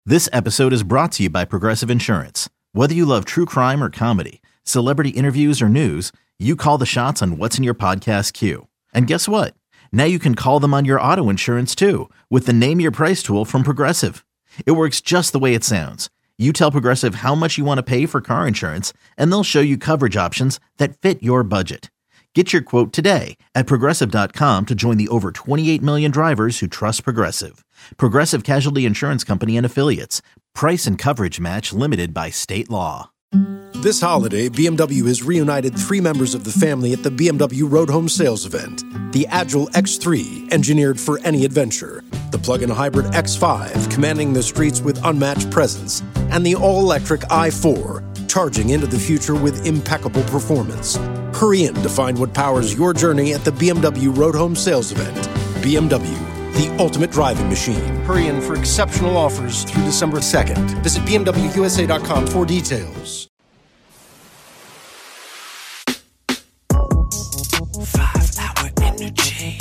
This episode is brought to you by Progressive Insurance. Whether you love true crime or comedy, celebrity interviews or news, you call the shots on what's in your podcast queue. And guess what? Now you can call them on your auto insurance too with the Name Your Price tool from Progressive. It works just the way it sounds. You tell Progressive how much you want to pay for car insurance, and they'll show you coverage options that fit your budget. Get your quote today at Progressive.com to join the over 28 million drivers who trust Progressive. Progressive Casualty Insurance Company and Affiliates. Price and coverage match limited by state law. This holiday, BMW has reunited 3 members of the family at the BMW Road Home Sales Event. The Agile X3, engineered for any adventure. The plug-in hybrid X5, commanding the streets with unmatched presence. And the all-electric i4, charging into the future with impeccable performance. Hurry in to find what powers your journey at the BMW Road Home Sales Event. BMW, the ultimate driving machine. Hurry in for exceptional offers through December 2nd. Visit BMWUSA.com for details. 5-hour energy.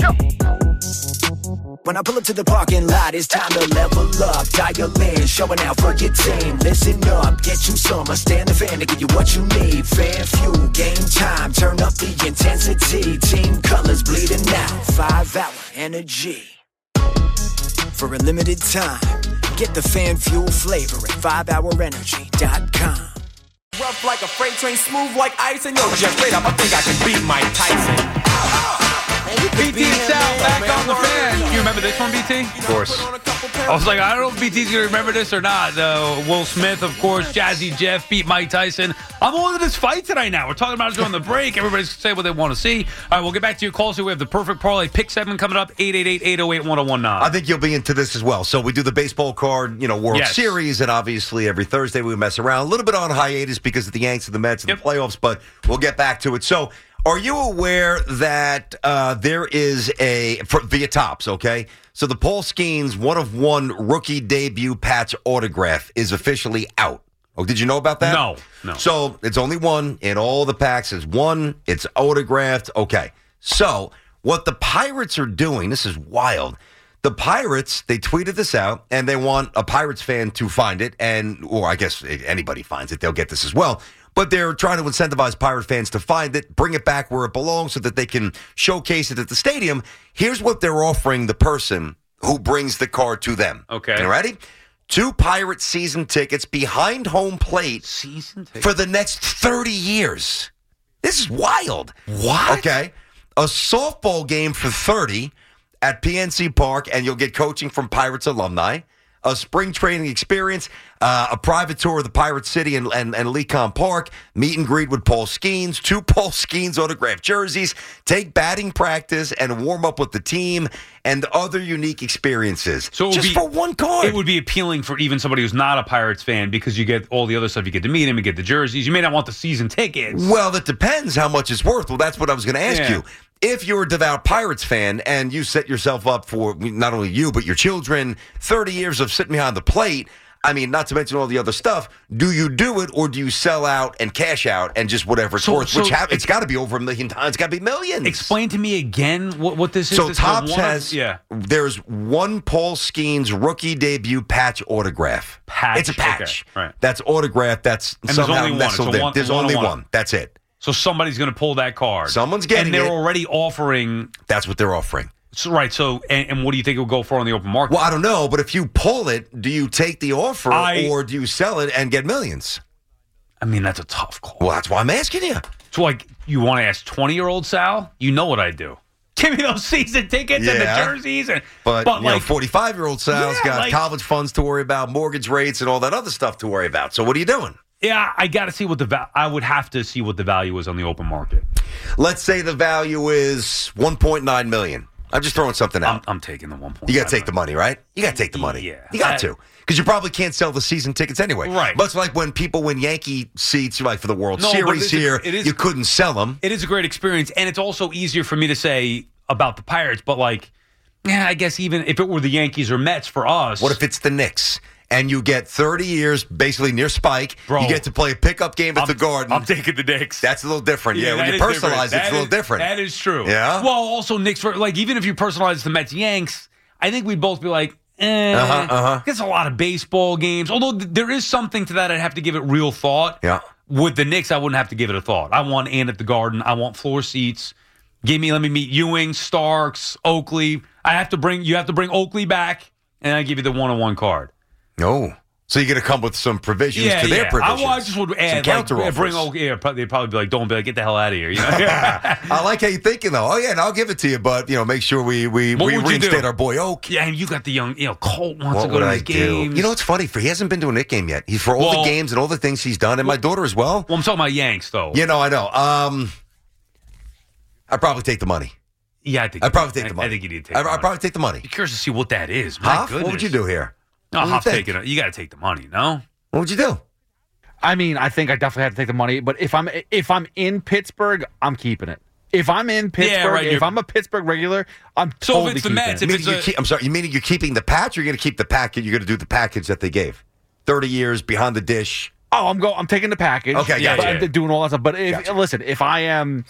When I pull up to the parking lot, it's time to level up. Dial in, showing out for your team. Listen up, get you some. I stand the fan to give you what you need. Fan fuel, game time. Turn up the intensity. Team colors bleeding out. 5-hour energy. For a limited time, get the fan fuel flavor at 5hourenergy.com. Rough like a freight train, smooth like ice, and yo, just straight up, I think I can beat Mike Tyson. BT South back on the fan. You remember this one, BT? Of course. I was like, I don't know if BT's going to remember this or not. Will Smith, of course, Jazzy Jeff beat Mike Tyson. I'm all into this fight tonight now. We're talking about it during the break. Everybody's saying what they want to see. All right, we'll get back to your calls here. We have the perfect parlay pick segment coming up, 888-808-1019. I think you'll be into this as well. So we do the baseball card, World Series, and obviously every Thursday we mess around. A little bit on hiatus because of the Yanks and the Mets and the playoffs, but we'll get back to it. So are you aware that there is via Topps, okay? So the Paul Skeens 1-of-1 rookie debut patch autograph is officially out. Oh, did you know about that? No. So it's only one in all the packs. Is one. It's autographed. Okay. So what the Pirates are doing, this is wild. The Pirates, they tweeted this out, and they want a Pirates fan to find it, or I guess anybody finds it, they'll get this as well. But they're trying to incentivize Pirate fans to find it, bring it back where it belongs so that they can showcase it at the stadium. Here's what they're offering the person who brings the card to them. Okay. You ready? 2 Pirate season tickets behind home plate for the next 30 years. This is wild. What? Okay. A softball game for 30 at PNC Park, and you'll get coaching from Pirates alumni. A spring training experience, a private tour of the Pirate City and Lecon Park, meet and greet with Paul Skeens, 2 Paul Skeens autographed jerseys, take batting practice and warm up with the team, and other unique experiences. So just for one card. It would be appealing for even somebody who's not a Pirates fan because you get all the other stuff. You get to meet him, you get the jerseys. You may not want the season tickets. Well, that depends how much it's worth. Well, that's what I was going to ask you. If you're a devout Pirates fan and you set yourself up for, not only you, but your children, 30 years of sitting behind the plate, I mean, not to mention all the other stuff, do you do it or do you sell out and cash out and just whatever it's worth? It's got to be over $1 million. It's got to be millions. Explain to me again what this is. So Topps has, there's 1 Paul Skeens rookie debut patch autograph. It's a patch. Okay. Right. That's autographed. That's and somehow there's only one. There's only one. That's it. So somebody's going to pull that card. Someone's getting it. And they're already offering. That's what they're offering. So, right. So, and what do you think it will go for on the open market? Well, I don't know. But if you pull it, do you take the offer or do you sell it and get millions? I mean, that's a tough call. Well, that's why I'm asking you. So, you want to ask 20-year-old Sal? You know what I do. Give me those season tickets and the jerseys. But 45-year-old Sal's got college funds to worry about, mortgage rates, and all that other stuff to worry about. So what are you doing? Yeah, I got to see what I would have to see what the value is on the open market. Let's say the value is $1.9 million. I'm just throwing something out. I'm taking the 1.9. You got to take the money, right? You got to take the money. Yeah. You got to. Because you probably can't sell the season tickets anyway. Right. Much like when people win Yankee seats, like for the World Series here, you couldn't sell them. It is a great experience, and it's also easier for me to say about the Pirates, but I guess even if it were the Yankees or Mets for us. What if it's the Knicks? And you get 30 years, basically near Spike. Bro, you get to play a pickup game at the Garden. I'm taking the Knicks. That's a little different. Yeah, when you personalize it, it's a little different. That is true. Yeah? Well, also Knicks, even if you personalize the Mets Yanks, I think we'd both be like, It's a lot of baseball games. Although there is something to that, I'd have to give it real thought. Yeah. With the Knicks, I wouldn't have to give it a thought. I want Ann at the Garden. I want floor seats. Let me meet Ewing, Starks, Oakley. You have to bring Oakley back, and I give you the 1-on-1 card. No. So you're going to come with some provisions to their provisions. I just would add, bring Oakley. Yeah, they'd probably be like, don't be like, get the hell out of here. You know? I like how you're thinking, though. Oh, yeah, and I'll give it to you, but, make sure we reinstate our boy Oak. Yeah, and you got the young, Colt wants to go what to would his I games. do? It's funny. He hasn't been to a Knick game yet. He's for all the games and all the things he's done, and my daughter as well. Well, I'm talking about Yanks, though. I know. I'd probably take the money. Yeah, I'd probably take the money. I think you need to take the money. I'd probably take the money. Be curious to see what that is. My goodness. What would you do here? No, Huff taking it. You got to take the money, no? What would you do? I mean, I think I definitely have to take the money, but if I'm in Pittsburgh, I'm keeping it. If I'm in Pittsburgh, if I'm a Pittsburgh regular, I'm totally if it's the Mets, I'm sorry, you meaning you're keeping the patch, or you're going to keep the package? You're going to do the package that they gave, 30 years behind the dish. Oh, I'm taking the package. Okay, gotcha. I'm doing all that stuff. But listen, if I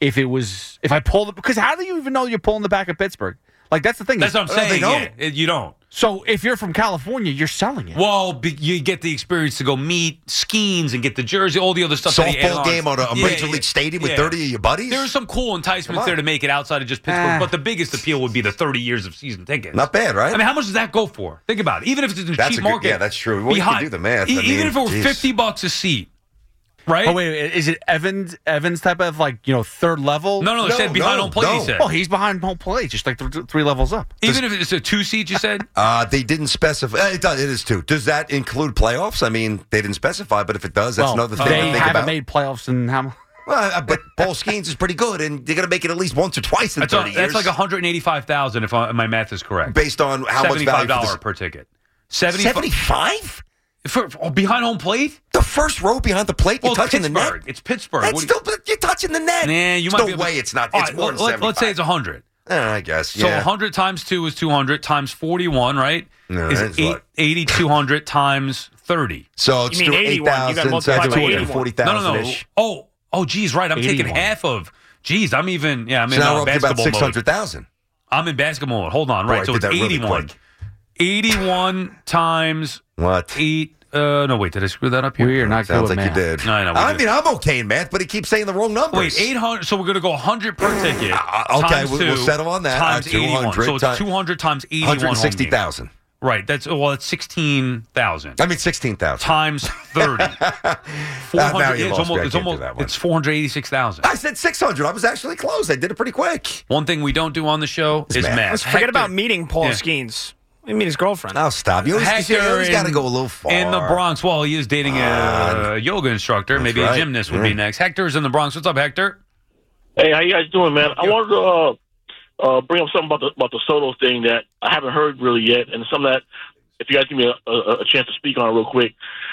pull because how do you even know you're pulling the back of Pittsburgh? Like that's the thing. That's what I'm saying. They don't. Yeah, you don't. So if you're from California, you're selling it. Well, you get the experience to go meet Skeens and get the jersey, all the other stuff. Softball game on a Major League Stadium with 30 of your buddies. There are some cool enticements there to make it outside of just Pittsburgh, but the biggest appeal would be the 30 years of season tickets. Not bad, right? I mean, how much does that go for? Think about it. Even if it's in a cheap market. Yeah, that's true. Well, you can do the math. Even if it were $50 a seat. Right? Oh, wait, is it Evans type of third level? No, it said behind home plate, he said. Well, he's behind home plate, just like three levels up. Even if it's a 2-seat, you said? They didn't specify. It is 2. Does that include playoffs? I mean, they didn't specify, but if it does, that's another thing to think about. They haven't made playoffs in how much? Well, but Paul Skeens is pretty good, and they're going to make it at least once or twice in 30 years. That's like $185,000 if my math is correct. Based on how much value $75 per ticket. 75? For behind home plate? The first row behind the plate, you're touching the net? It's Pittsburgh. You're touching the net. Nah, you There's might no way it's not. It's more than 75. Let's say it's 100. I guess, So 100 times 2 is 200 times 41, right? No, is 8,200 times 30. So it's 81. You got to multiply by 240,000 No. Oh, geez, right. I'm taking half of. Geez, I'm in now we're up to about 600,000. I'm in basketball mode. Hold on, right? So it's 81. Really 81 times what? 8. No, wait. Did I screw that up here? We're not Sounds good like with you math. did. No, I mean, I'm okay in math, but he keeps saying the wrong numbers. Wait, 800. So we're going to go 100 per ticket. Okay, we'll settle on that. Times 81. So it's 200 times 81. 160,000. Right. It's 16,000. I mean 16,000 times 30. 400. It's 486,000. I said 600. I was actually close. I did it pretty quick. One thing we don't do on the show is math. Let's forget about meeting Paul Skeens. I mean, his girlfriend. I'll stop. You always got to go a little far. In the Bronx. Well, he is dating a yoga instructor. That's maybe right. a gymnast would be next. Hector's in the Bronx. What's up, Hector? Hey, how you guys doing, man? I wanted to bring up something about the Soto thing that I haven't heard really yet, and something that, if you guys give me a chance to speak on it real quick,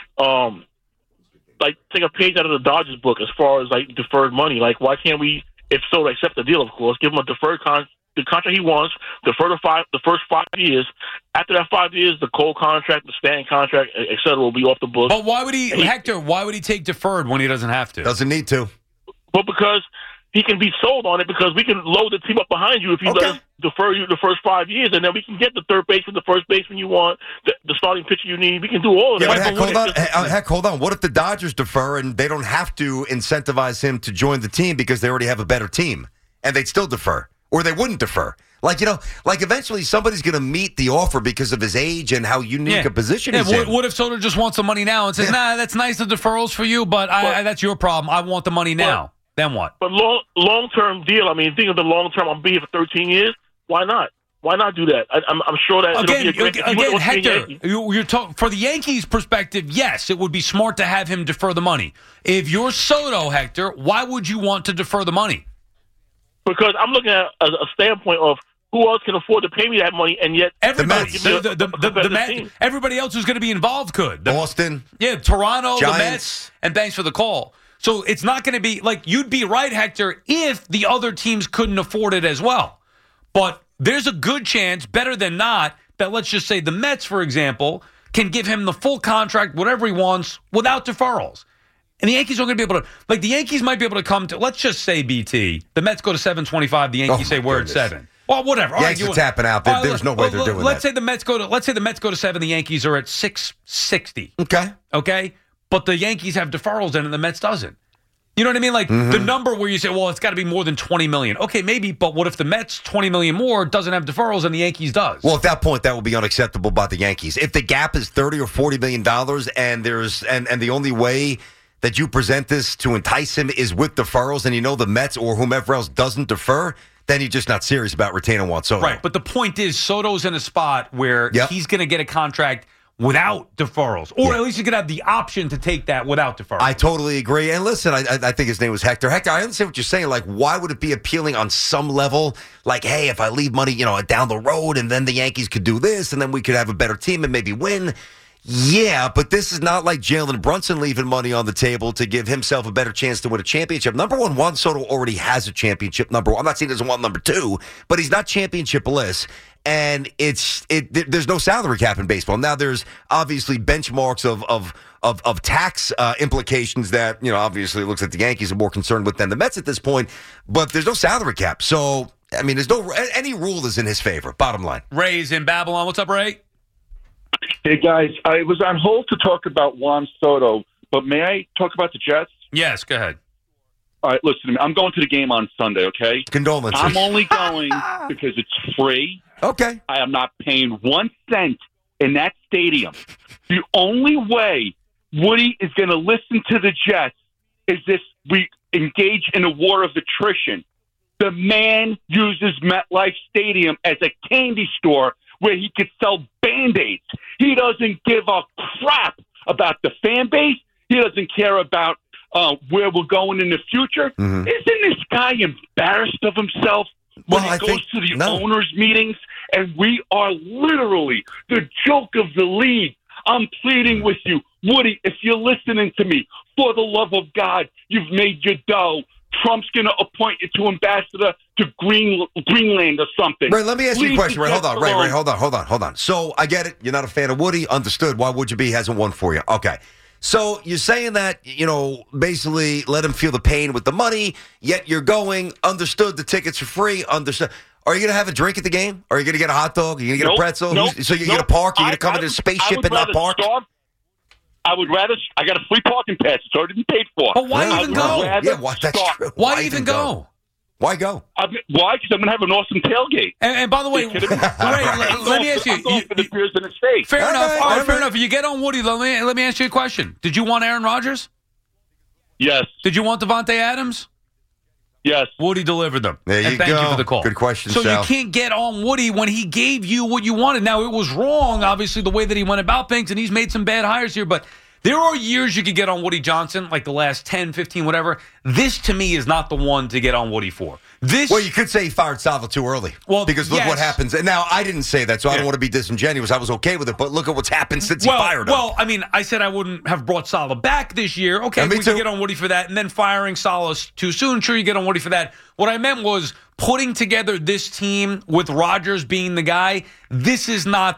take a page out of the Dodgers book as far as deferred money. Like, why can't we, if Soto accept the deal, of course, give him a deferred the contract he wants, defer the first 5 years. After that 5 years, the Cole contract, the Stanton contract, et cetera, will be off the books. But why would Hector? Why would he take deferred when he doesn't have to? Doesn't need to. Well, because he can be sold on it, because we can load the team up behind you if you let us defer you the first 5 years, and then we can get the third baseman, the first baseman you want, the starting pitcher you need. We can do all of that. Heck, hold on. What if the Dodgers defer and they don't have to incentivize him to join the team because they already have a better team, and they'd still defer? Or they wouldn't defer. Eventually somebody's going to meet the offer because of his age and how unique a position he's in. What if Soto just wants the money now and says, nah, that's nice, the deferrals for you, but that's your problem. I want the money now. Then what? But long-term deal, I mean, think of the long-term. I'm being here for 13 years. Why not? Why not do that? I'm sure that again, Hector, you're talking for the Yankees' perspective. Yes, it would be smart to have him defer the money. If you're Soto, Hector, why would you want to defer the money? Because I'm looking at a standpoint of who else can afford to pay me that money, and yet everybody, everybody else who's going to be involved could. Boston, Toronto, Giants. The Mets, and thanks for the call. So it's not going to be you'd be right, Hector, if the other teams couldn't afford it as well. But there's a good chance, better than not, that let's just say the Mets, for example, can give him the full contract, whatever he wants, without deferrals. And the Yankees aren't going to be able to, the Yankees might be able to come to, let's just say, BT, the Mets go to 725, the Yankees say we're at 7. Well, whatever. Yankees are tapping out. There's no way they're doing let's that. Say let's say the Mets go to 7. The Yankees are at 660. Okay. But the Yankees have deferrals in, and the Mets doesn't. You know what I mean? Like the number where you say, well, it's got to be more than $20 million. Okay, maybe, but what if the Mets $20 million more doesn't have deferrals and the Yankees does? Well, at that point, that will be unacceptable by the Yankees. If the gap is $30 or $40 million, and the only way that you present this to entice him is with deferrals, and you know the Mets or whomever else doesn't defer, then you're just not serious about retaining Juan Soto. Right, but the point is, Soto's in a spot where he's going to get a contract without deferrals, or at least you could have the option to take that without deferrals. I totally agree. And listen, I think his name was Hector. Hector, I understand what you're saying. Like, why would it be appealing on some level? Like, hey, if I leave money, down the road, and then the Yankees could do this, and then we could have a better team and maybe win. Yeah, but this is not like Jalen Brunson leaving money on the table to give himself a better chance to win a championship. Number one, Juan Soto already has a championship. Number one, I'm not saying he doesn't want number two, but he's not championship-less. And there's no salary cap in baseball. Now there's obviously benchmarks of tax implications that, obviously it looks like the Yankees are more concerned with than the Mets at this point, but there's no salary cap. So, I mean, any rule is in his favor, bottom line. Ray's in Babylon. What's up, Ray? Hey, guys. I was on hold to talk about Juan Soto, but may I talk about the Jets? Yes, go ahead. All right, listen to me. I'm going to the game on Sunday, okay? Condolences. I'm only going because it's free. Okay. I am not paying 1 cent in that stadium. The only way Woody is going to listen to the Jets is if we engage in a war of attrition. The man uses MetLife Stadium as a candy store where he could sell Band-Aids. He doesn't give a crap about the fan base. He doesn't care about where we're going in the future. Isn't this guy embarrassed of himself when he goes to the owners' meetings? And we are literally the joke of the league. I'm pleading with you, Woody, if you're listening to me, for the love of God, you've made your dough. Trump's going to appoint you to ambassador to Greenland or something. Ray, let me ask you a question. Ray, hold on. Ray, hold on. So I get it. You're not a fan of Woody. Understood. Why would you be? He hasn't won for you. Okay. So you're saying that, basically let him feel the pain with the money, yet you're going, understood, the tickets are free, understood. Are you going to have a drink at the game? Are you going to get a hot dog? Are you going to get a pretzel? So you're going to park? You're going to come into a spaceship and not park? I would rather. I got a free parking pass. It's already been paid for. But why even go? That's true. Why even go? Why go? Why? Because I'm going to have an awesome tailgate. And by the way, Ray, let me ask you. Fair enough. All right, fair enough. You get on Woody. Let me ask you a question. Did you want Aaron Rodgers? Yes. Did you want Devontae Adams? Yes. Woody delivered them. There you and thank you for the call. Good question, So Sal. you can't get on Woody when he gave you what you wanted. Now, it was wrong, obviously, the way that he went about things, and he's made some bad hires here, but there are years you could get on Woody Johnson, like the last 10, 15, whatever. This, to me, is not the one to get on Woody for. Well, you could say he fired Salvo too early. Well, because look what happens. And now, I didn't say that, so I don't want to be disingenuous. I was okay with it, but look at what's happened since he fired him. Well, I mean, I said I wouldn't have brought Saleh back this year. Okay, we can get on Woody for that. And then firing Saleh too soon, sure, you get on Woody for that. What I meant was putting together this team with Rodgers being the guy. This is not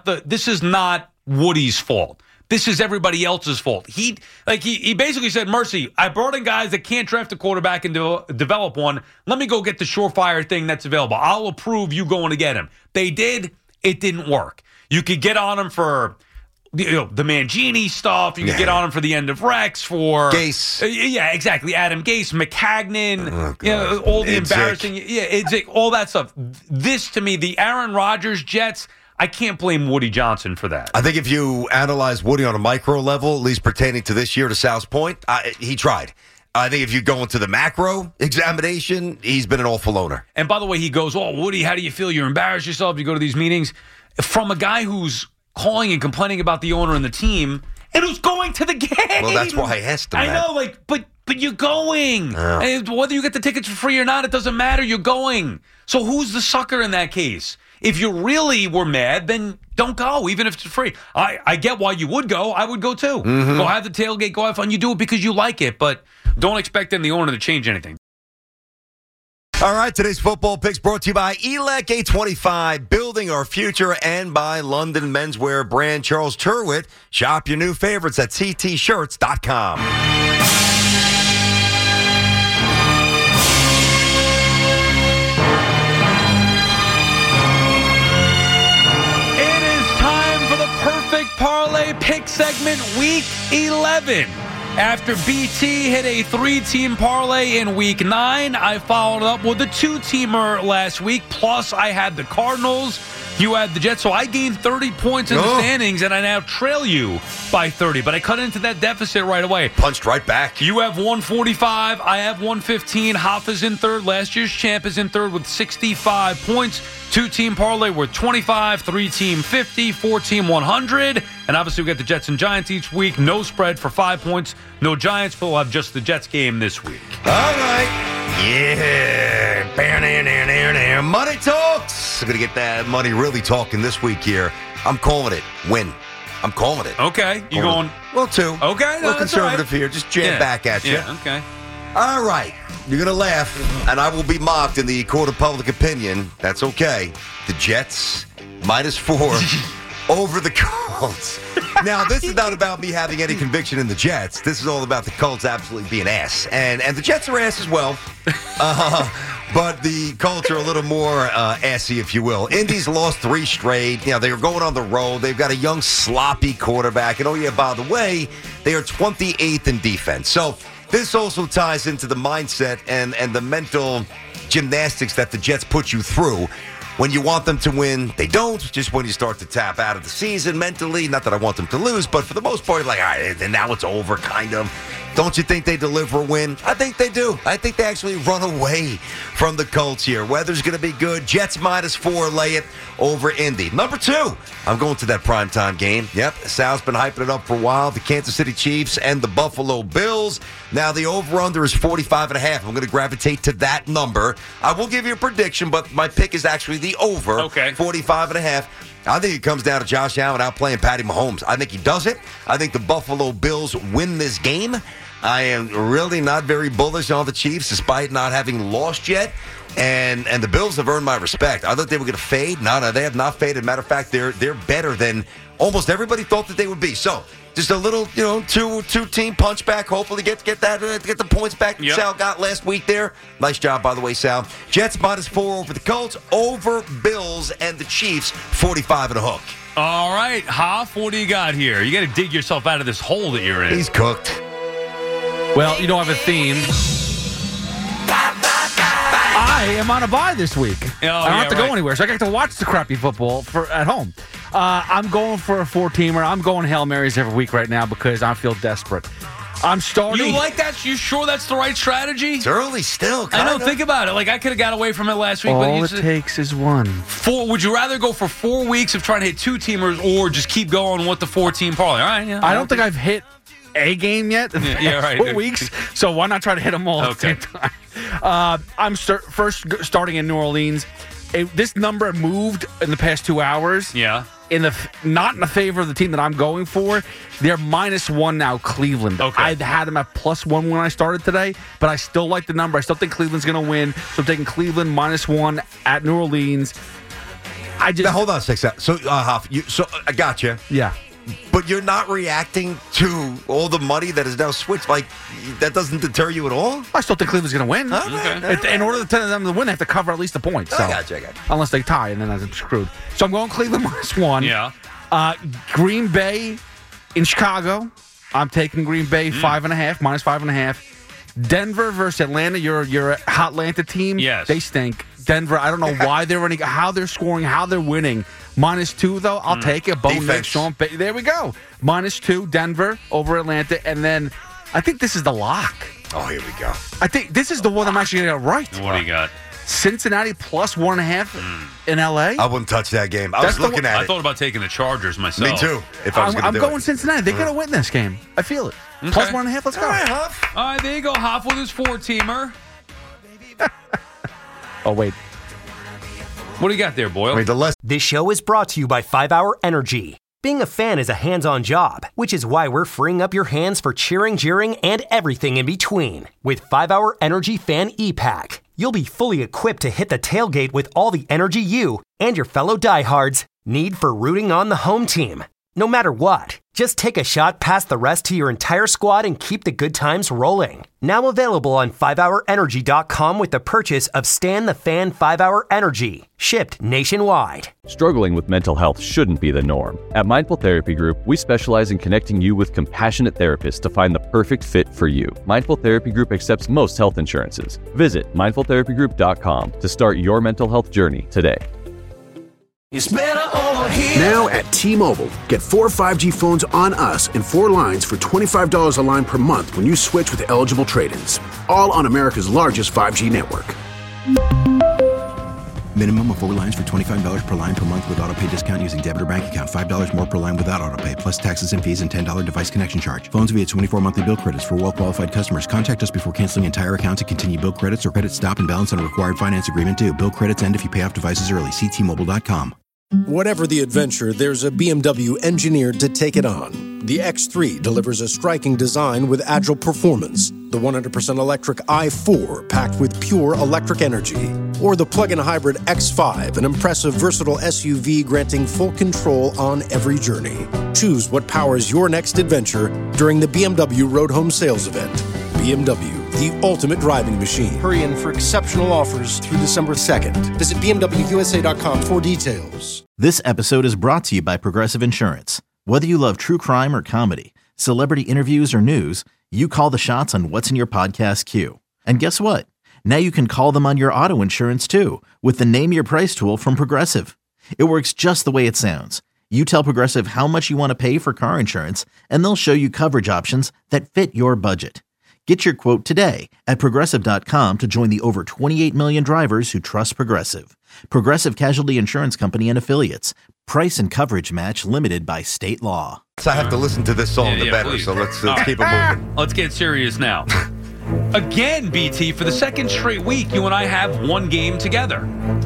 Woody's fault. This is everybody else's fault. He basically said, Mercy, I brought in guys that can't draft a quarterback and develop one. Let me go get the surefire thing that's available. I'll approve you going to get him. They did. It didn't work. You could get on him for the Mangini stuff. You could get on him for the end of Rex, for Gase. Yeah, exactly. Adam Gase, McCagnon, all the embarrassing. All that stuff. This, to me, the Aaron Rodgers Jets, I can't blame Woody Johnson for that. I think if you analyze Woody on a micro level, at least pertaining to this year, to Sal's point, he tried. I think if you go into the macro examination, he's been an awful owner. And by the way, he goes, Woody, how do you feel? You embarrass yourself. You go to these meetings. From a guy who's calling and complaining about the owner and the team and who's going to the game. Well, that's why I asked him that. I know, but you're going. And whether you get the tickets for free or not, it doesn't matter. You're going. So who's the sucker in that case? If you really were mad, then don't go, even if it's free. I get why you would go. I would go too. Go have the tailgate, go have fun. You do it because you like it, but don't expect the owner to change anything. All right, today's football picks brought to you by ELEC A25, building our future, and by London menswear brand Charles Turwitt. Shop your new favorites at ctshirts.com. Next segment, Week 11. After BT hit a 3-team parlay in Week 9, I followed up with a 2-teamer last week. Plus, I had the Cardinals. You had the Jets. So I gained 30 points in the standings, and I now trail you by 30. But I cut into that deficit right away. Punched right back. You have 145. I have 115. Hoff is in third. Last year's champ is in third with 65 points. 2-team parlay worth 25, 3-team 50, 4-team 100. And obviously we got the Jets and Giants each week. No spread for 5 points. No Giants, but we'll have just the Jets game this week. All right. Yeah. Money talks. I'm going to get that money really talking this week here. I'm calling it. Win. I'm calling it. Okay. You going? Well, 2. Okay. A little conservative here. Just jam back at you. Yeah, okay. All right. You're going to laugh, and I will be mocked in the court of public opinion. That's okay. The Jets, -4 over the Colts. Now, this is not about me having any conviction in the Jets. This is all about the Colts absolutely being ass. And the Jets are ass as well. But the Colts are a little more assy, if you will. Indy's lost 3 straight. You know, they were going on the road. They've got a young, sloppy quarterback. And, oh, yeah, by the way, they are 28th in defense. So this also ties into the mindset and the mental gymnastics that the Jets put you through. When you want them to win, they don't. Just when you start to tap out of the season mentally, not that I want them to lose, but for the most part, like, all right, and now it's over, kind of. Don't you think they deliver a win? I think they do. I think they actually run away from the Colts here. Weather's going to be good. Jets -4, lay it over Indy. Number 2, I'm going to that primetime game. Yep, Sal's been hyping it up for a while. The Kansas City Chiefs and the Buffalo Bills. Now, the over-under is 45.5. I'm going to gravitate to that number. I will give you a prediction, but my pick is actually the over, 45.5. I think it comes down to Josh Allen outplaying Patty Mahomes. I think he does it. I think the Buffalo Bills win this game. I am really not very bullish on the Chiefs, despite not having lost yet. And the Bills have earned my respect. I thought they were going to fade. No, they have not faded. Matter of fact, they're better than almost everybody thought that they would be. So just a little, two-team punch back. Hopefully get the points back that Sal got last week there. Nice job, by the way, Sal. Jets -4 over the Colts, over Bills and the Chiefs, 45 and a hook. All right, Hoff, what do you got here? You got to dig yourself out of this hole that you're in. He's cooked. Well, I have a theme. I am on a bye this week. I don't have to go anywhere, so I get to watch the crappy football at home. I'm going for a 4-teamer. I'm going Hail Marys every week right now because I feel desperate. I'm starting. You like that? You sure that's the right strategy? It's early still. I know. Think about it. Like, I could have got away from it last week. All it takes is 1. Would you rather go for 4 weeks of trying to hit 2-teamers or just keep going with the 4-team parlay? All right. Yeah, I don't think I've hit a game yet. Right. 4 weeks. So why not try to hit them all at the same time? I'm first starting in New Orleans. This number moved in the past 2 hours. Yeah. Not in the favor of the team that I'm going for. They're -1 now, Cleveland. Okay. I had them at +1 when I started today, but I still like the number. I still think Cleveland's going to win. So I'm taking Cleveland -1 at New Orleans. Now, hold on a second. So, Hoff, I got you. Yeah. But you're not reacting to all the money that is now switched. Like, that doesn't deter you at all? I still think Cleveland's going to win. Okay. In order for them to win, they have to cover at least a point. So. I got you. Unless they tie, and then I'm screwed. So I'm going Cleveland -1. Yeah. Green Bay in Chicago. I'm taking Green Bay 5.5, -5.5. Denver versus Atlanta. You're a hot Atlanta team. Yes. They stink. Denver, I don't know why they're running, how they're scoring, how they're winning. -2, though, I'll take it. Bo Nick, Sean Payton. There we go. -2, Denver over Atlanta. And then I think this is the lock. Oh, here we go. I think this is the one I'm actually going to get right. What do you got? Cincinnati +1.5 in L.A. I wouldn't touch that game. I was looking at it. I thought about taking the Chargers myself. Me too. If I was I'm going Cincinnati. They're going to win this game. I feel it. Okay. +1.5. Let's go. All right, Huff. All right, there you go. Hoff with his 4-teamer. Oh, wait. What do you got there, Boyle? This show is brought to you by 5 Hour Energy. Being a fan is a hands-on job, which is why we're freeing up your hands for cheering, jeering, and everything in between. With 5 Hour Energy Fan E-Pack, you'll be fully equipped to hit the tailgate with all the energy you and your fellow diehards need for rooting on the home team. No matter what, just take a shot past the rest to your entire squad and keep the good times rolling. Now available on 5hourenergy.com with the purchase of Stan the Fan 5-Hour Energy. Shipped nationwide. Struggling with mental health shouldn't be the norm. At Mindful Therapy Group, we specialize in connecting you with compassionate therapists to find the perfect fit for you. Mindful Therapy Group accepts most health insurances. Visit mindfultherapygroup.com to start your mental health journey today. It's better over here. Now at T-Mobile, get 4 5G phones on us and 4 lines for $25 a line per month when you switch with eligible trade-ins. All on America's largest 5G network. Minimum of 4 lines for $25 per line per month with autopay discount using debit or bank account. $5 more per line without autopay, plus taxes and fees and $10 device connection charge. Phones via 24 monthly bill credits for well-qualified customers. Contact us before canceling entire account to continue bill credits or credit stop and balance on required finance agreement due. Bill credits end if you pay off devices early. See T-Mobile.com. Whatever the adventure, there's a BMW engineered to take it on. The X3 delivers a striking design with agile performance. The 100% electric i4 packed with pure electric energy. Or the plug-in hybrid X5, an impressive, versatile SUV granting full control on every journey. Choose what powers your next adventure during the BMW Road Home Sales Event. BMW, the ultimate driving machine. Hurry in for exceptional offers through December 2nd. Visit BMWUSA.com for details. This episode is brought to you by Progressive Insurance. Whether you love true crime or comedy, celebrity interviews or news, you call the shots on what's in your podcast queue. And guess what? Now you can call them on your auto insurance too with the Name Your Price tool from Progressive. It works just the way it sounds. You tell Progressive how much you want to pay for car insurance, and they'll show you coverage options that fit your budget. Get your quote today at Progressive.com to join the over 28 million drivers who trust Progressive. Progressive Casualty Insurance Company and Affiliates. Price and coverage match limited by state law. So I have to listen to this song the better, please. so let's keep it moving. Let's get serious now. Again, BT, for the second straight week, you and I have one game together.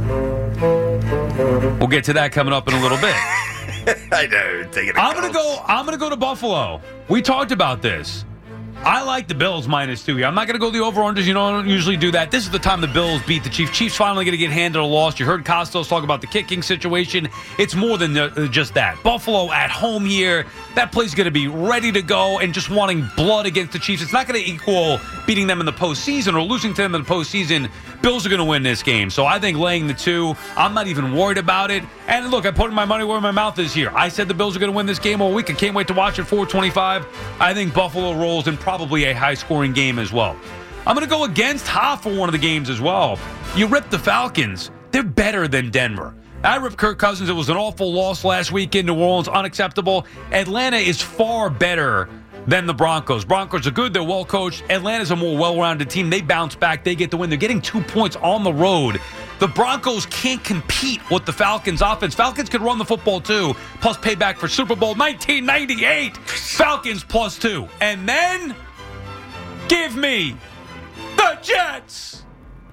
We'll get to that coming up in a little bit. I know. I'm gonna go to Buffalo. We talked about this. I like the Bills -2 here. I'm not going to go the over-unders. You know, I don't usually do that. This is the time the Bills beat the Chiefs. Chiefs finally going to get handed a loss. You heard Costos talk about the kicking situation. It's more than just that. Buffalo at home here. That play's going to be ready to go and just wanting blood against the Chiefs. It's not going to equal beating them in the postseason or losing to them in the postseason. Bills are going to win this game. So I think laying the 2, I'm not even worried about it. And look, I put my money where my mouth is here. I said the Bills are going to win this game all week. I can't wait to watch it. 425. I think Buffalo rolls in probably a high-scoring game as well. I'm going to go against Hoff for one of the games as well. You rip the Falcons. They're better than Denver. I ripped Kirk Cousins. It was an awful loss last week in New Orleans. Unacceptable. Atlanta is far better than the Broncos. Broncos are good. They're well coached. Atlanta's a more well-rounded team. They bounce back. They get the win. They're getting 2 points on the road. The Broncos can't compete with the Falcons' offense. Falcons could run the football too, plus payback for Super Bowl 1998. Falcons +2. And then give me the Jets.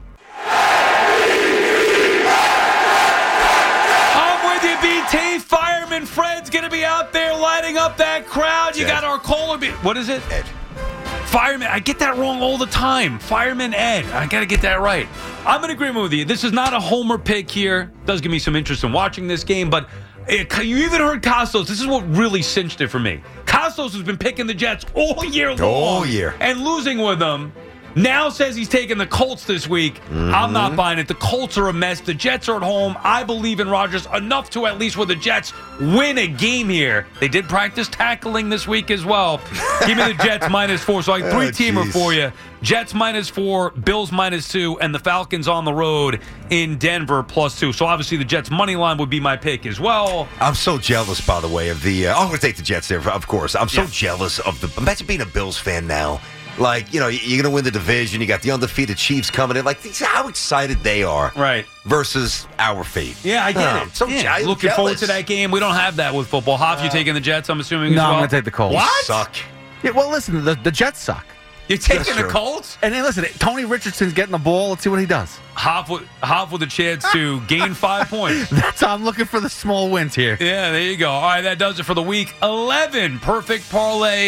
I'm with you, BT. Fireman Fred's going to be out there lighting up that crowd. You got our caller. What is it? Ed. Fireman. I get that wrong all the time. Fireman Ed. I got to get that right. I'm in agreement with you. This is not a homer pick here. Does give me some interest in watching this game, but you even heard Costos. This is what really cinched it for me. Costos has been picking the Jets all year long. All year. And losing with them. Now says he's taking the Colts this week. Mm-hmm. I'm not buying it. The Colts are a mess. The Jets are at home. I believe in Rodgers enough to at least with the Jets win a game here. They did practice tackling this week as well. Give me the Jets -4. So I have 3-teamer for you. Jets -4, Bills -2, and the Falcons on the road in Denver +2. So obviously the Jets money line would be my pick as well. I'm so jealous, by the way, of the. I'm going to take the Jets there, of course. I'm so jealous of the. Imagine being a Bills fan now. Like, you know, you're going to win the division. You got the undefeated Chiefs coming in. Like, how excited they are. Right. Versus our fate. Yeah, I get it. So looking forward to that game. We don't have that with football. Hoff, you taking the Jets, I'm assuming, no, as well? I'm going to take the Colts. What? Suck. Yeah, well, listen, the Jets suck. You're taking the Colts? And then, listen, Tony Richardson's getting the ball. Let's see what he does. Hoff with a chance to gain 5 points. That's how I'm looking for the small wins here. Yeah, there you go. All right, that does it for the week. 11 perfect parlay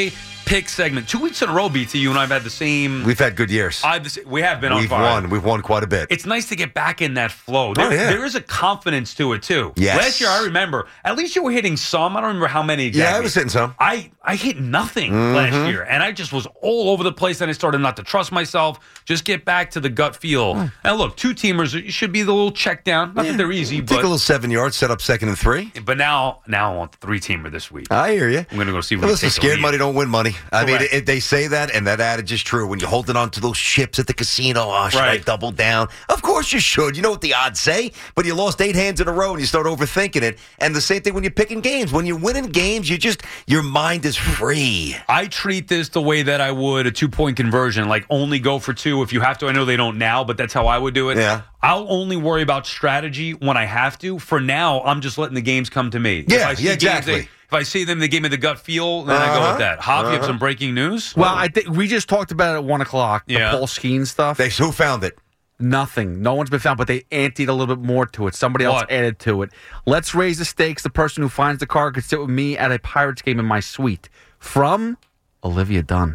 pick segment. 2 weeks in a row, BT, you and I have had the same. We've had good years. We have been on fire. We've won quite a bit. It's nice to get back in that flow. There is a confidence to it, too. Yes. Last year, I remember, at least you were hitting some. I don't remember how many exactly. Yeah, I was hitting some. I hit nothing last year, and I just was all over the place, and I started not to trust myself. Just get back to the gut feel. And look, 2-teamers should be the little check down. Not that they're easy, Take but a little 7 yards, set up 2nd and 3. But now I want the 3-teamer this week. I hear you. I'm going to go see what Listen, scared money don't win money. I mean, Correct. they say that, and that adage is true. When you're holding on to those ships at the casino, should I double down? Of course you should. You know what the odds say, but you lost 8 hands in a row, and you start overthinking it. And the same thing when you're picking games. When you're winning games, your mind is free. I treat this the way that I would a 2-point conversion, like only go for 2 if you have to. I know they don't now, but that's how I would do it. Yeah. I'll only worry about strategy when I have to. For now, I'm just letting the games come to me. Yeah, exactly. If I see them, they give me the gut feel, then I go with that. Hoff, you have some breaking news? Well, I think we just talked about it at 1 o'clock, the Yeah. Paul Skeens stuff. Who found it? Nothing. No one's been found, but they anteed a little bit more to it. Somebody else added to it. Let's raise the stakes. The person who finds the card could sit with me at a Pirates game in my suite. From Olivia Dunn.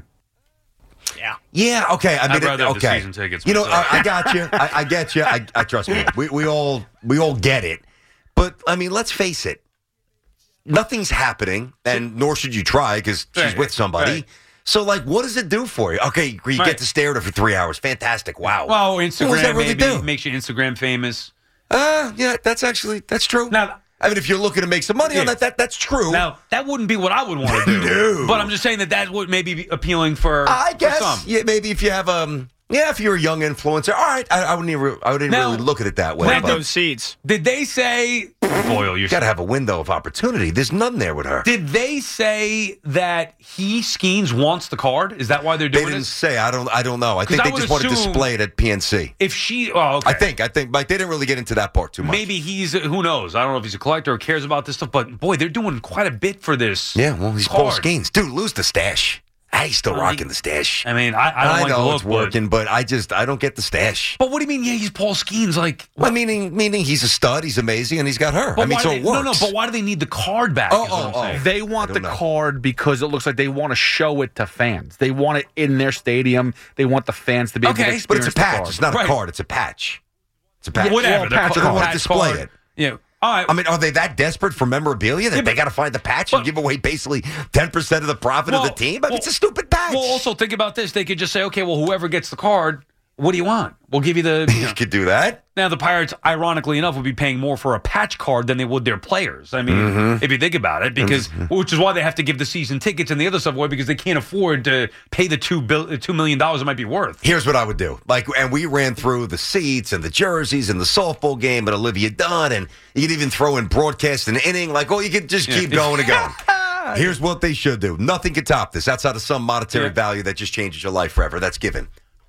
Yeah, okay. I mean, I'd rather have the okay. season tickets You know, myself. I got you. I get you. I trust me. We all get it. But I mean, let's face it. Nothing's happening, and nor should you try because she's with somebody. Right. So, like, what does it do for you? Okay, you get to stare at her for 3 hours. Fantastic. Wow. Well, What does Instagram that really maybe do? makes you Instagram famous. Yeah, that's true. Now, I mean, if you're looking to make some money on that's true. Now, that wouldn't be what I would want to do. No. But I'm just saying that would maybe be appealing for I guess. for some. Yeah, maybe if you have if you're a young influencer, all right. I wouldn't really look at it that way. Plant but those seeds. Did they say Boyle? You got to have a window of opportunity. There's none there with her. Did they say that Skeens wants the card? Is that why they're doing They didn't it? say. I don't know. I think they just want to display it at PNC. If she, okay. I think, like they didn't really get into that part too much. Maybe who knows? I don't know if he's a collector or cares about this stuff, but boy, they're doing quite a bit for this. Yeah, well, he's Paul card. Skeens. Dude, lose the stash. He's still rocking the stash. I mean, I don't like know the look, it's working, but I don't get the stash. But what do you mean? Yeah, he's Paul Skeens. Like, well, meaning he's a stud. He's amazing, and he's got her. But I mean, so it works. No, but why do they need the card back? is what I'm saying. They want the card because it looks like they want to show it to fans. They want it in their stadium. They want the fans to be able to experience but it's a patch. the card. It's not a card. It's a patch. It's a patch. Whatever. Well, So they want to display it. Yeah. All right. I mean, are they that desperate for memorabilia that they got to find the patch and give away basically 10% of the profit of the team? I mean, it's a stupid patch. Well, also think about this. They could just say, okay, well, whoever gets the card, what do you want? We'll give you the. You could do that. Now, the Pirates, ironically enough, would be paying more for a patch card than they would their players. I mean, if you think about it, because which is why they have to give the season tickets and the other stuff away because they can't afford to pay the $2 million it might be worth. Here's what I would do. And we ran through the seats and the jerseys and the softball game at Olivia Dunn, and you could even throw in broadcast and inning. You could just keep going and going. Here's what they should do. Nothing could top this outside of some monetary value that just changes your life forever. That's given.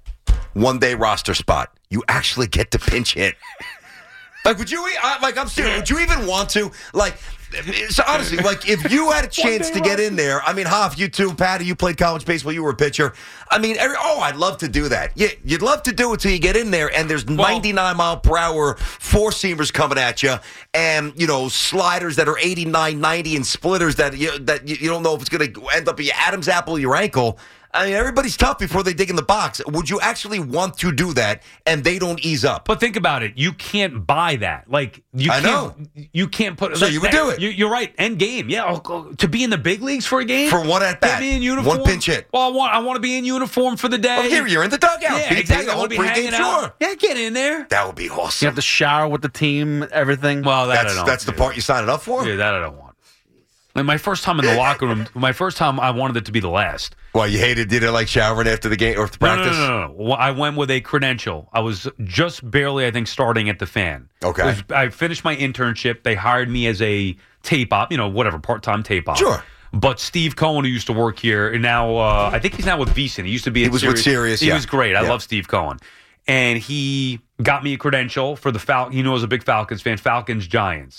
1-day roster spot. You actually get to pinch hit. Would you? I'm serious. Would you even want to? So honestly, if you had a chance to get in there, I mean, Hoff, you too, Patty, you played college baseball, you were a pitcher. I mean, I'd love to do that. Yeah, you'd love to do it till you get in there, and there's 99-mile-per-hour four-seamers coming at you, and sliders that are 89, 90, and splitters that you don't know if it's going to end up your Adam's apple or your ankle. I mean, everybody's tough before they dig in the box. Would you actually want to do that and they don't ease up? But think about it. You can't buy that. You can't put. So you would do it. You're right. End game. Yeah. To be in the big leagues for a game. For one at bat. Get me in uniform. One pinch hit. Well, I want to be in uniform for the day. Well, here, you're in the dugout. Yeah, exactly. I want to be hanging out. Sure. Yeah, get in there. That would be awesome. You have to shower with the team, everything. Well, that's the part you signed up for? Yeah, that I don't want. Like my first time in the locker room, I wanted it to be the last. Well, you did it like showering after the game or after practice? No. I went with a credential. I was just barely, I think, starting at the Fan. Okay. I finished my internship. They hired me as a tape op, part-time tape op. Sure. But Steve Cohen, who used to work here, and now I think he's now with VSiN. He used to be. He was with Sirius. He was great. I love Steve Cohen, and he got me a credential for the Falcons. He was a big Falcons fan. Falcons Giants.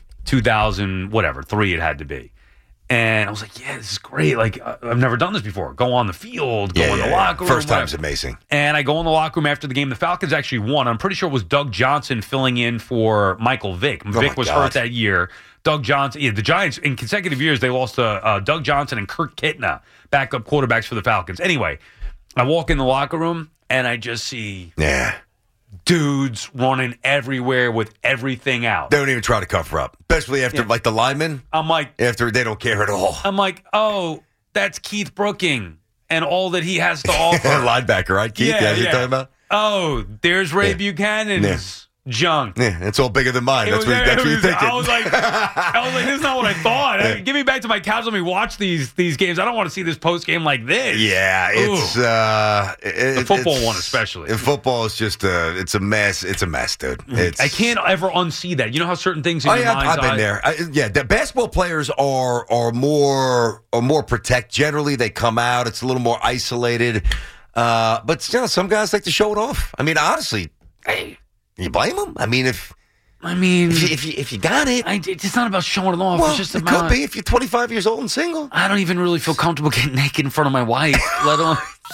2003 it had to be. And I was like, yeah, this is great. I've never done this before. Go on the field, go in the locker room. First time's amazing. And I go in the locker room after the game. The Falcons actually won. I'm pretty sure it was Doug Johnson filling in for Michael Vick. Vick was hurt that year. Doug Johnson. Yeah, the Giants, in consecutive years, they lost to Doug Johnson and Kirk Kitna, backup quarterbacks for the Falcons. Anyway, I walk in the locker room, and I just see dudes running everywhere with everything out. They don't even try to cover up, especially after, like, the linemen. I'm like... After they don't care at all. I'm like, oh, that's Keith Brooking and all that he has to offer. Linebacker, right, Keith? Yeah, you're talking about? Oh, there's Ray Buchanan's junk. Yeah, it's all bigger than mine. That's what you're thinking. I was like, this is not what I thought. Give me back to my couch. Let me watch these games. I don't want to see this post game like this. Yeah, it's the football one especially. Football is just it's a mess. It's a mess, dude. I can't ever unsee that. You know how certain things in your mind's I've been there. The basketball players are more protect. Generally, they come out. It's a little more isolated. But some guys like to show it off. I mean, honestly, hey. You blame them? I mean, if you got it, it's not about showing it off. Well, it's just it could be if you're 25 years old and single. I don't even really feel comfortable getting naked in front of my wife, let alone.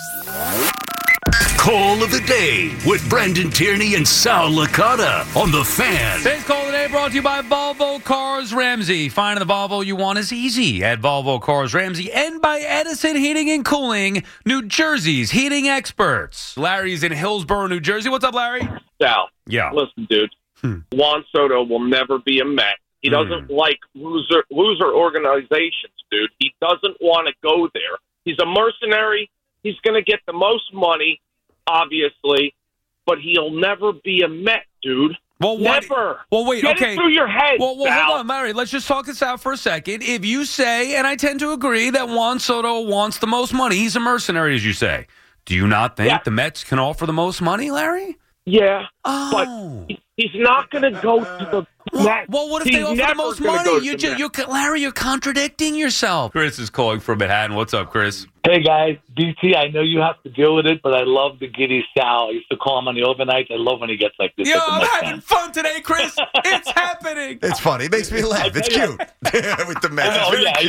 Call of the day with Brendan Tierney and Sal Licata on The Fan. Today's Call of the Day brought to you by Volvo Cars Ramsey. Finding the Volvo you want is easy at Volvo Cars Ramsey, and by Edison Heating and Cooling, New Jersey's heating experts. Larry's in Hillsborough, New Jersey. What's up, Larry? Sal. Yeah. Listen, dude. Juan Soto will never be a Met. He doesn't like loser organizations, dude. He doesn't want to go there. He's a mercenary. He's going to get the most money, obviously, but he'll never be a Met, dude. Well, never. Well, wait. Get okay. it through your head. Well, hold on, Larry. Let's just talk this out for a second. If you say, and I tend to agree, that Juan Soto wants the most money, he's a mercenary, as you say. Do you not think the Mets can offer the most money, Larry? Yeah, but he's not going to go to the Mets. Well, what if they offer the most money? Larry, you're contradicting yourself. Chris is calling from Manhattan. What's up, Chris? Hey, guys. DT, I know you have to deal with it, but I love the giddy Sal. I used to call him on the overnights. I love when he gets like this. Yo, I'm having fun today, Chris. It's happening. It's funny. It makes me laugh. It's cute. With the Mets.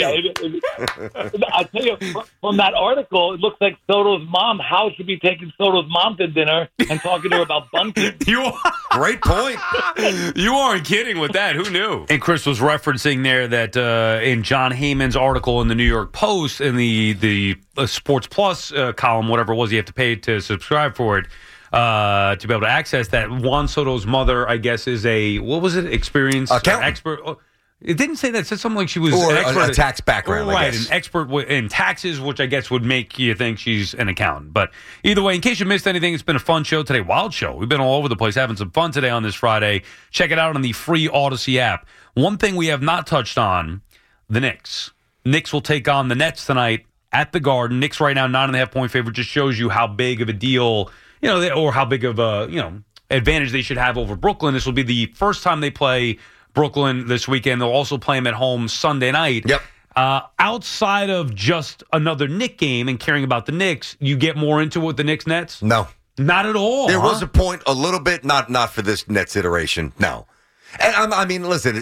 I'll tell you, from that article, it looks like Soto's mom, Howe should be taking Soto's mom to dinner and talking to her about bunting. Great point. You aren't kidding with that. Who knew? And Chris was referencing there that in John Heyman's article in the New York Post, in the Sports Plus column, whatever it was, you have to pay to subscribe for it to be able to access that. Juan Soto's mother, I guess, is a, what was it, experienced expert? It didn't say that. It said something like she was an expert a tax background, right? I guess. An expert in taxes, which I guess would make you think she's an accountant. But either way, in case you missed anything, it's been a fun show today. Wild show. We've been all over the place having some fun today on this Friday. Check it out on the free Odyssey app. One thing we have not touched on: the Knicks. Knicks will take on the Nets tonight at the Garden. Knicks right now 9.5-point favorite. Just shows you how big of a deal, or how big of a advantage they should have over Brooklyn. This will be the first time they play Brooklyn this weekend. They'll also play them at home Sunday night. Yep. Outside of just another Knick game and caring about the Knicks, you get more into it with the Knicks Nets? No. Not at all. There was a point, a little bit, not for this Nets iteration. No. And I mean, listen,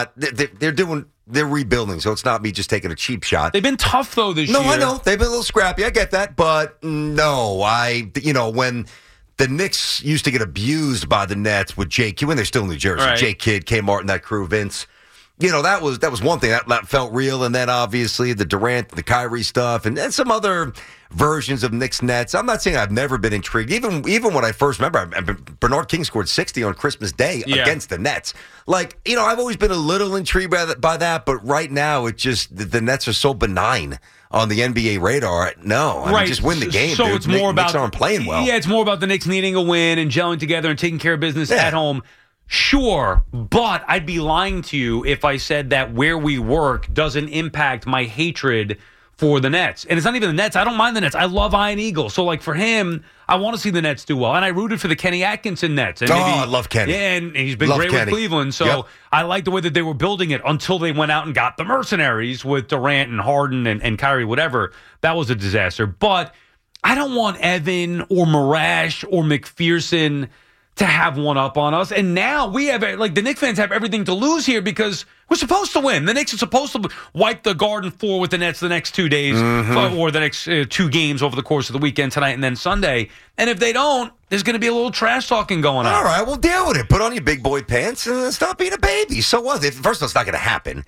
they're rebuilding, so it's not me just taking a cheap shot. They've been tough though this year. No, I know. They've been a little scrappy. I get that. But no, when the Knicks used to get abused by the Nets with Jay Kidd, when they're still in New Jersey, right. Jay Kidd, K. Martin, that crew, Vince. That was one thing that felt real, and then obviously the Durant, the Kyrie stuff, and some other versions of Knicks Nets. I'm not saying I've never been intrigued. Even when I first remember, Bernard King scored 60 on Christmas Day against the Nets. I've always been a little intrigued by that, but right now it just the Nets are so benign on the NBA radar. No, I mean, just win the game. So dude. it's more Knicks about aren't playing well. Yeah, it's more about the Knicks needing a win and gelling together and taking care of business at home. Sure, but I'd be lying to you if I said that where we work doesn't impact my hatred for the Nets. And it's not even the Nets. I don't mind the Nets. I love Ian Eagle. So, for him, I want to see the Nets do well. And I rooted for the Kenny Atkinson Nets. And I love Kenny. Yeah, and he's been great with Cleveland. So I like the way that they were building it until they went out and got the mercenaries with Durant and Harden and Kyrie, whatever. That was a disaster. But I don't want Evan or Marash or McPherson to have one up on us. And now we have, like, the Knicks fans have everything to lose here because we're supposed to win. The Knicks are supposed to wipe the Garden floor with the Nets the next 2 days or the next 2 games over the course of the weekend, tonight and then Sunday. And if they don't, there's going to be a little trash talking going on. All right, well, deal with it. Put on your big boy pants and stop being a baby. So what? First of all, it's not going to happen.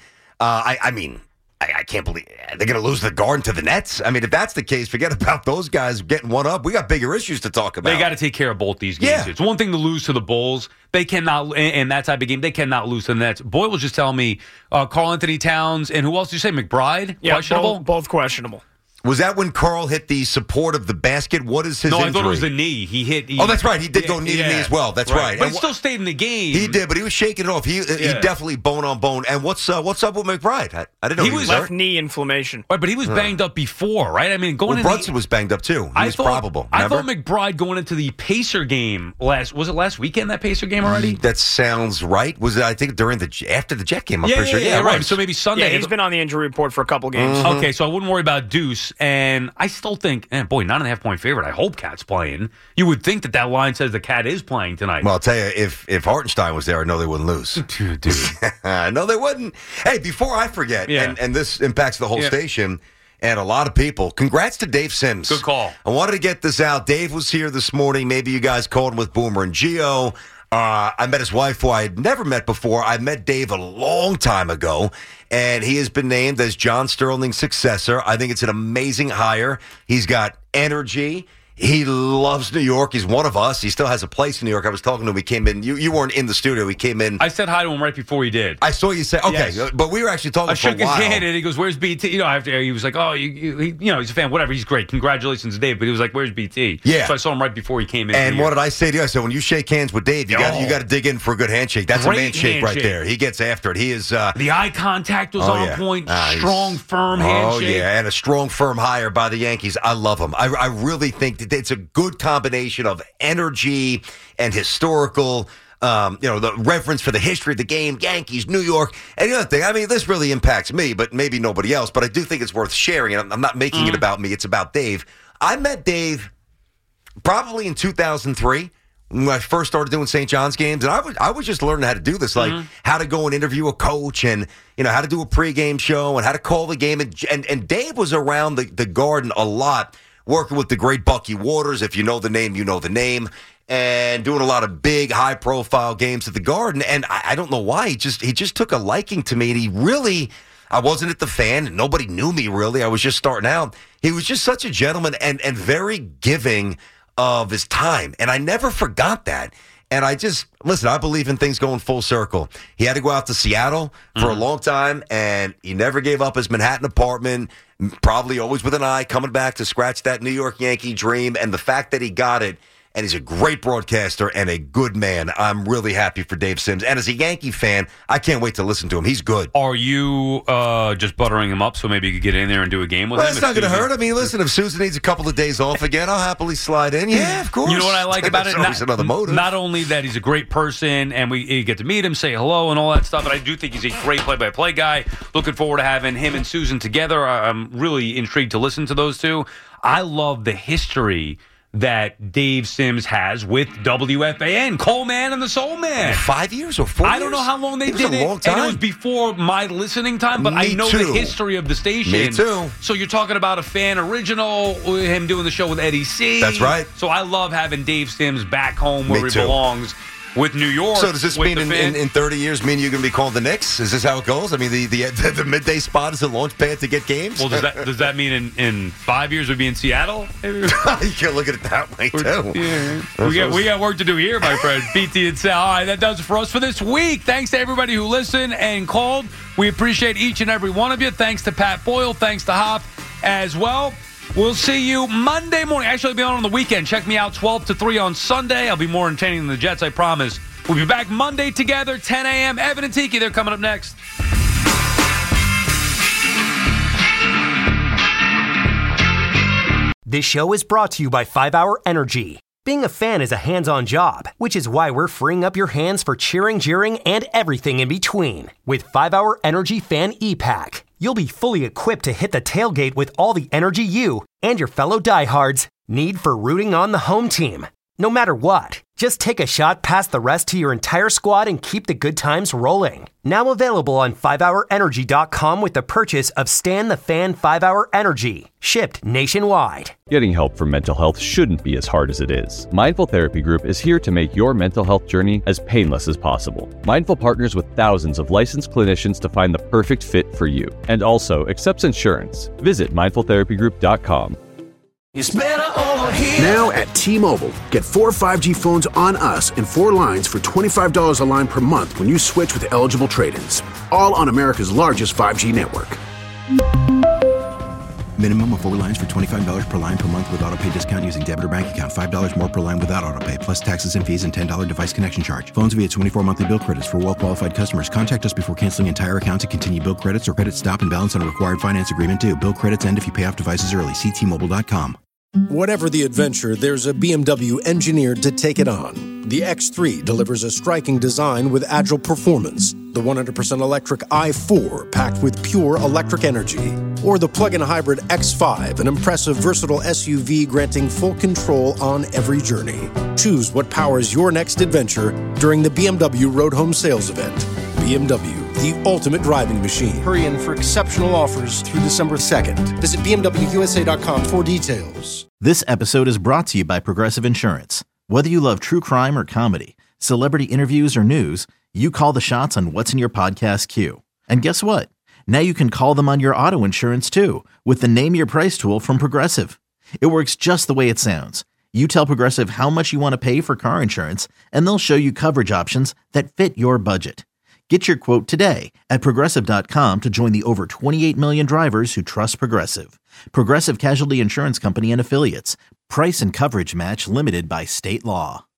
I mean, I can't believe they're going to lose the Garden to the Nets. I mean, if that's the case, forget about those guys getting one up. We got bigger issues to talk about. They got to take care of both these games. Yeah. It's one thing to lose to the Bulls. They cannot, in that type of game, they cannot lose to the Nets. Boyle was just telling me Karl Anthony Towns and who else did you say? McBride? Yeah, questionable? Both questionable. Was that when Karl hit the support of the basket? What is his injury? I thought it was the knee. He hit. Oh, that's right. He did go knee to knee as well. That's right. But he still stayed in the game. He did, but he was shaking it off. He definitely bone on bone. And what's up with McBride? I didn't know he was left knee inflammation. Right, but he was banged up before, right? I mean, Brunson was banged up too. He was probable. I thought McBride going into the Pacer game was it last weekend? That Pacer game already? That sounds right. Was it? I think after the Jet game. I'm pretty sure. Yeah, right. So maybe Sunday. Yeah, he's been on the injury report for a couple games. Mm-hmm. Okay, so I wouldn't worry about Deuce. And I still think, 9.5 point favorite. I hope Cat's playing. You would think that line says the Cat is playing tonight. Well, I'll tell you, if Hartenstein was there, I know they wouldn't lose. Dude. No, they wouldn't. Hey, before I forget, and this impacts the whole station and a lot of people, congrats to Dave Sims. Good call. I wanted to get this out. Dave was here this morning. Maybe you guys called him with Boomer and Gio. I met his wife, who I had never met before. I met Dave a long time ago, and he has been named as John Sterling's successor. I think it's an amazing hire. He's got energy. He loves New York. He's one of us. He still has a place in New York. I was talking to him. He came in. You weren't in the studio. He came in. I said hi to him right before he did. I saw you say, okay, yes. But we were actually talking for a while. I shook his hand, and he goes, where's BT? After he was like, oh, he's a fan. Whatever. He's great. Congratulations, Dave. But he was like, where's BT? Yeah. So I saw him right before he came in. And what did I say to you? I said, when you shake hands with Dave, you got to dig in for a good handshake. That's great a man shake right there. He gets after it. He is. The eye contact was on point. Strong, firm handshake. Oh, yeah. And a strong, firm hire by the Yankees. I love him. I really think that it's a good combination of energy and historical, the reverence for the history of the game, Yankees, New York. And the other thing, I mean, this really impacts me, but maybe nobody else, but I do think it's worth sharing. And I'm not making it about me. It's about Dave. I met Dave probably in 2003 when I first started doing St. John's games, and I was just learning how to do this, like how to go and interview a coach and, how to do a pregame show and how to call the game. And Dave was around the Garden a lot, working with the great Bucky Waters. If you know the name, you know the name. And doing a lot of big, high-profile games at the Garden. And I don't know why. He just took a liking to me. And he really, I wasn't at the fan. And nobody knew me, really. I was just starting out. He was just such a gentleman and very giving of his time. And I never forgot that. And I believe in things going full circle. He had to go out to Seattle for a long time, and he never gave up his Manhattan apartment, probably always with an eye coming back to scratch that New York Yankee dream. And the fact that he got it, and he's a great broadcaster and a good man. I'm really happy for Dave Sims. And as a Yankee fan, I can't wait to listen to him. He's good. Are you just buttering him up so maybe you could get in there and do a game with him? That's not going to hurt. I mean, listen, if Susan needs a couple of days off again, I'll happily slide in. Yeah, of course. You know what I like about it? Another motive. Not only that he's a great person and we get to meet him, say hello and all that stuff, but I do think he's a great play-by-play guy. Looking forward to having him and Susan together. I'm really intrigued to listen to those two. I love the history that Dave Sims has with WFAN, Coleman and the Soul Man. 5 years or 4 years? I don't know how long they did it. Long time. And it was before my listening time, but I know the history of the station. Me too. So you're talking about a fan original, him doing the show with Eddie C. That's right. So I love having Dave Sims back home where he belongs. With New York. So does this mean in 30 years, you're going to be called the Knicks? Is this how it goes? I mean, the midday spot is a launch pad to get games? Well, does that mean in 5 years we'll be in Seattle? You can look at it that way, too. Yeah. We got work to do here, my friend. BT and Sal. All right, that does it for us for this week. Thanks to everybody who listened and called. We appreciate each and every one of you. Thanks to Pat Boyle. Thanks to Hop as well. We'll see you Monday morning. Actually, I'll be on the weekend. Check me out 12 to 3 on Sunday. I'll be more entertaining than the Jets, I promise. We'll be back Monday together, 10 a.m. Evan and Tiki, they're coming up next. This show is brought to you by 5 Hour Energy. Being a fan is a hands-on job, which is why we're freeing up your hands for cheering, jeering, and everything in between. With 5 Hour Energy Fan E-Pack, you'll be fully equipped to hit the tailgate with all the energy you and your fellow diehards need for rooting on the home team. No matter what, Just take a shot past the rest to your entire squad and keep the good times rolling. Now available on 5hourenergy.com with the purchase of Stan the Fan 5-Hour Energy. Shipped nationwide. Getting help for mental health shouldn't be as hard as it is. Mindful Therapy Group is here to make your mental health journey as painless as possible. Mindful partners with thousands of licensed clinicians to find the perfect fit for you, and also accepts insurance. Visit mindfultherapygroup.com. It's better over here. Now at T-Mobile, get 4 5G phones on us and 4 lines for $25 a line per month when you switch with eligible trade-ins. All on America's largest 5G network. Minimum of 4 lines for $25 per line per month with autopay discount using debit or bank account. $5 more per line without autopay, plus taxes and fees and $10 device connection charge. Phones via 24 monthly bill credits for well-qualified customers. Contact us before canceling entire account to continue bill credits or credit stop and balance on a required finance agreement due. Bill credits end if you pay off devices early. See T-Mobile.com. Whatever the adventure, there's a BMW engineered to take it on. The X3 delivers a striking design with agile performance. The 100% electric i4 packed with pure electric energy. Or the plug-in hybrid X5, an impressive, versatile SUV granting full control on every journey. Choose what powers your next adventure during the BMW Road Home Sales Event. BMW, the ultimate driving machine. Hurry in for exceptional offers through December 2nd. Visit BMWUSA.com for details. This episode is brought to you by Progressive Insurance. Whether you love true crime or comedy, celebrity interviews or news, you call the shots on what's in your podcast queue. And guess what? Now you can call them on your auto insurance too with the Name Your Price tool from Progressive. It works just the way it sounds. You tell Progressive how much you want to pay for car insurance, and they'll show you coverage options that fit your budget. Get your quote today at Progressive.com to join the over 28 million drivers who trust Progressive. Progressive Casualty Insurance Company and Affiliates. Price and coverage match limited by state law.